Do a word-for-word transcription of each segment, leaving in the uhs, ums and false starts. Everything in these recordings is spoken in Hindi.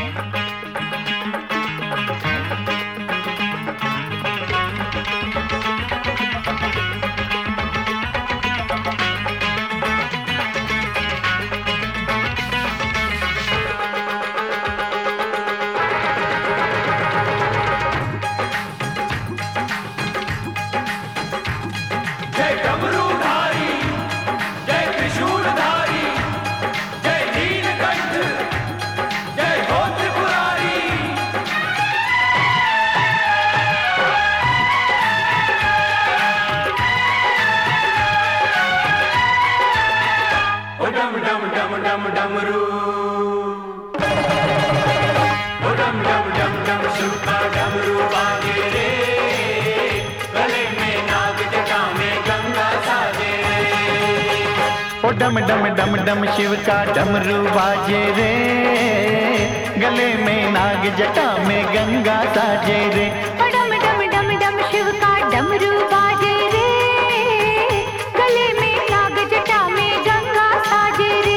डम डमरू, ओ डम डम डम डम शिव का डमरू बाजे रे, गले में नाग जटा में गंगा साजे रे। ओ डम डम डम डम शिव का डमरू बाजे रे, गले में नाग जटा में गंगा साजे रे। ओ डम डम डम डम शिव का डमरू बाजे रे, गले में नाग जटा में गंगा साजे रे।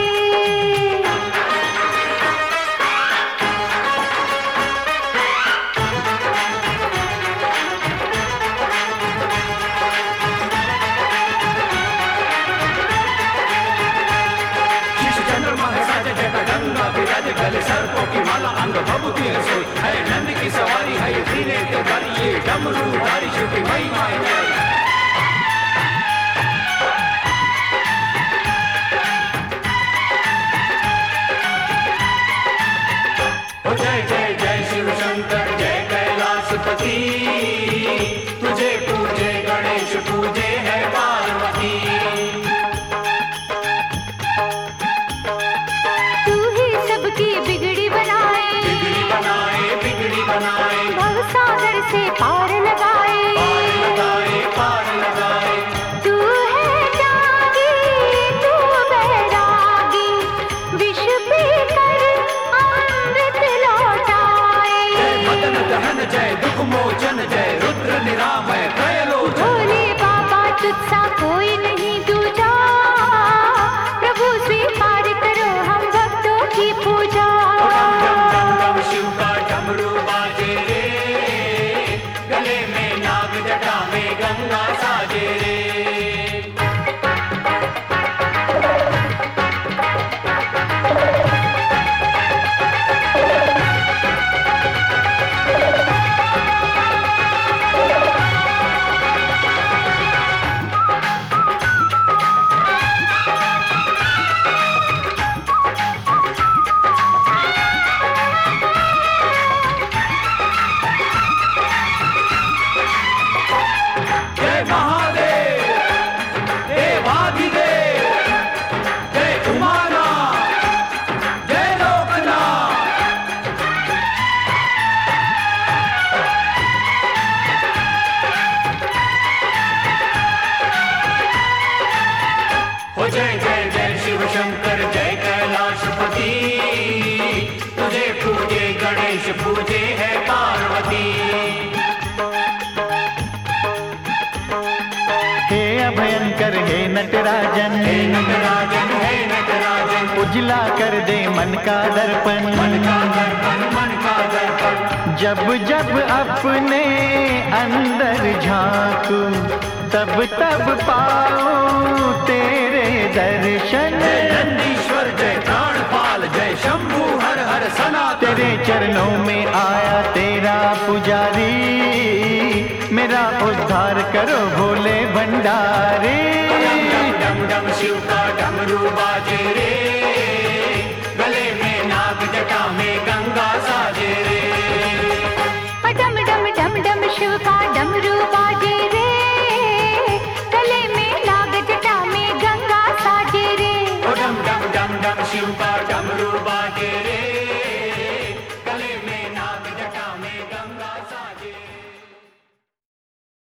गंगा विराज गले सर्पों की माला अंग भभूति सोई है, नंद की सवारी है धीरे ते ये डमरू धारी शिव की महिमा है। जय जय जय शिव शंकर जय कैलाशपति, तुझे पूजे गणेश पूजे है पार्वती। सबकी बिगड़ी बनाए, बिगड़ी बनाए, बिगड़ी बनाए, भवसागर से पार लगाए, पार लगाए, पार लगाए। तू है त्यागी, तू बैरागी, विष पीकर अमृत लौटाए। जय मदन दहन जय दुख मोचन जय रुद्र निरामय त्रयलोचन। भोले बाबा तुझसा कोई नहीं दूजा, प्रभु स्वीकार करो हम भक्तों की पूजा। डम डम डम शिव का डमरू बाजे रे, गले में नाग जटा में गंगा साजे रे। जय जय जय शिव शंकर जय कैलाशपति, तुझे पूजे गणेश पूजे है पार्वती। हे अभयंकर हे नटराजन, हे नटराजन हे नटराजन, उजला कर दे मन का दर्पण, मन का दर्पण, मन का दर्पण। जब जब अपने अंदर झांकू तब तब पाऊं तेरे दर्शन। जय नंदीश्वर जय प्राणपाल जय शंभू हर हर सनातन। तेरे चरणों में आया तेरा पुजारी, मेरा उद्धार करो भोले।